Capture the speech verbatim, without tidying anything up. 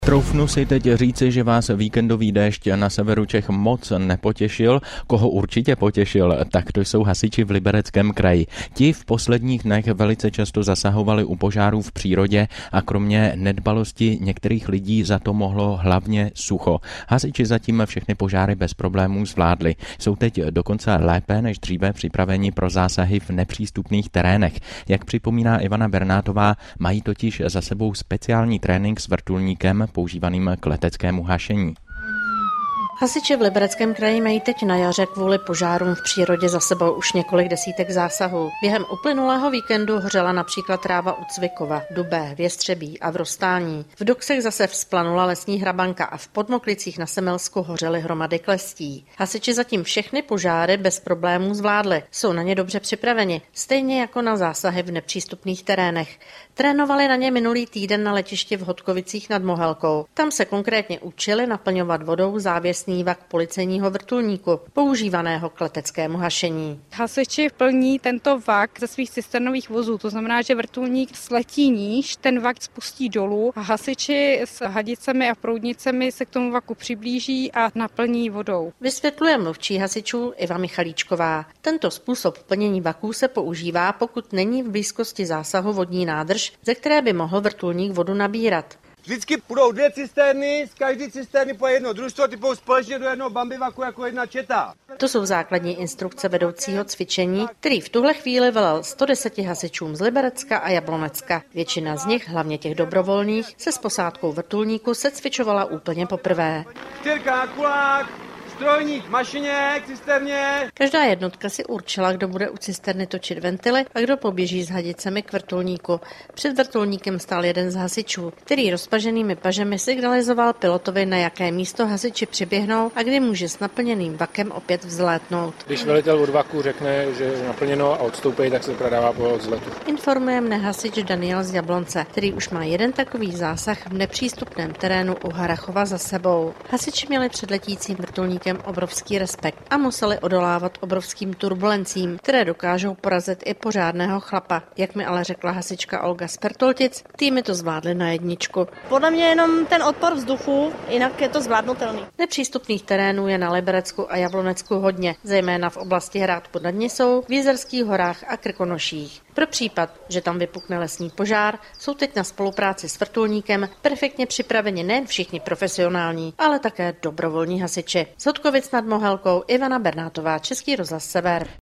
Troufnu si teď říci, že vás víkendový déšť na severu Čech moc nepotěšil. Koho určitě potěšil, tak to jsou hasiči v Libereckém kraji. Ti v posledních dnech velice často zasahovali u požárů v přírodě a kromě nedbalosti některých lidí za to mohlo hlavně sucho. Hasiči zatím všechny požáry bez problémů zvládli. Jsou teď dokonce lépe než dříve připraveni pro zásahy v nepřístupných terénech. Jak připomíná Ivana Bernátová, mají totiž za sebou speciální trénink s vrtulníkem používaným k leteckému hašení. Hasiči v Libereckém kraji mají teď na jaře kvůli požárům v přírodě za sebou už několik desítek zásahů. Během uplynulého víkendu hořela například tráva u Cvikova, Dubé, v Jestřebí a v Rostání. V Doksech zase vzplanula lesní hrabanka a v Podmoklicích na Semelsku hořely hromady klestí. Hasiči zatím všechny požáry bez problémů zvládli. Jsou na ně dobře připraveni, stejně jako na zásahy v nepřístupných terénech. Trénovali na ně minulý týden na letišti v Hodkovicích nad Mohelkou. Tam se konkrétně učili naplňovat vodou závěsný vak policejního vrtulníku, používaného k leteckému hašení. Hasiči plní tento vak ze svých cisternových vozů, to znamená, že vrtulník sletí níž, ten vak spustí dolů a hasiči s hadicemi a proudnicemi se k tomu vaku přiblíží a naplní vodou. Vysvětluje mluvčí hasičů Iva Michalíčková. Tento způsob plnění vaků se používá, pokud není v blízkosti zásahu vodní nádrž, ze které by mohl vrtulník vodu nabírat. Vždycky půjdou dvě cisterny, z každé cisterny po jedno družstvo, ty půjdou společně do jednoho bambivaku jako jedna četa. To jsou základní instrukce vedoucího cvičení, který v tuhle chvíli velel sto deset hasičům z Liberecka a Jablonecka. Většina z nich, hlavně těch dobrovolných, se s posádkou vrtulníku se cvičovala úplně poprvé. Čtyřka, kulák, strojník, mašině, k cisterně. Každá jednotka si určila, kdo bude u cisterny točit ventily a kdo poběží s hadicemi k vrtulníku. Před vrtulníkem stál jeden z hasičů, který rozpaženými pažemi signalizoval pilotovi, na jaké místo hasiči přiběhnou a kdy může s naplněným vakem opět vzlétnout. Když velitel od vaku řekne, že je naplněno a odstoupí, tak se prodává po vzletu. Informuje mne hasič Daniel z Jablonce, který už má jeden takový zásah v nepřístupném terénu u Harachova za sebou. Hasiči měli před letícím vrtulníkem obrovský respekt a museli odolávat obrovským turbulencím, které dokážou porazit i pořádného chlapa. Jak mi ale řekla hasička Olga z Pertoltic, týmy to zvládly na jedničku. Podle mě jenom ten odpor vzduchu, jinak je to zvládnutelný. Nepřístupných terénů je na Liberecku a Jablonecku hodně, zejména v oblasti Hrádku nad Nisou, v Jizerských horách a Krkonoších. Pro případ, že tam vypukne lesní požár, jsou teď na spolupráci s vrtulníkem perfektně připraveni nejen všichni profesionální, ale také dobrovolní hasiči. Z Hodkovic nad Mohelkou Ivana Bernátová, Český rozhlas Sever.